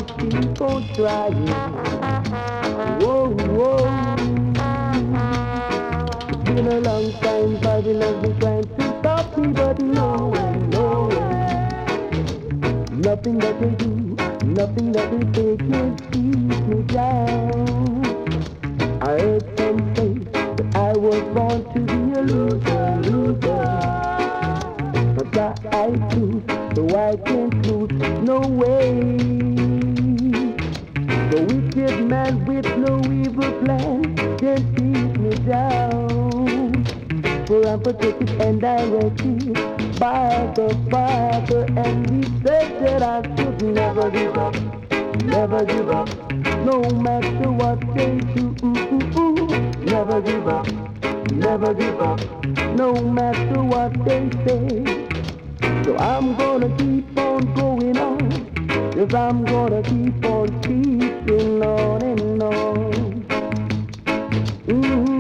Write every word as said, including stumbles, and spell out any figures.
keep on trying. Whoa, whoa. It's been a long time, Babylon's been trying to stop me, but no way, no way. Nothing that they do, nothing that they say can keep me down. I heard some say that I was born to be a loser, loser. But I do, so I can't lose, no way. The wicked man with no evil plan can keep me down. For I'm protected and directed by the Father, and He said that I should never give up, never give up, no matter what they do. Mm-mm-mm. Never give up, never give up, no matter what they say. So I'm gonna keep on going on, yes, I'm gonna keep on keeping on and on. Mm-hmm.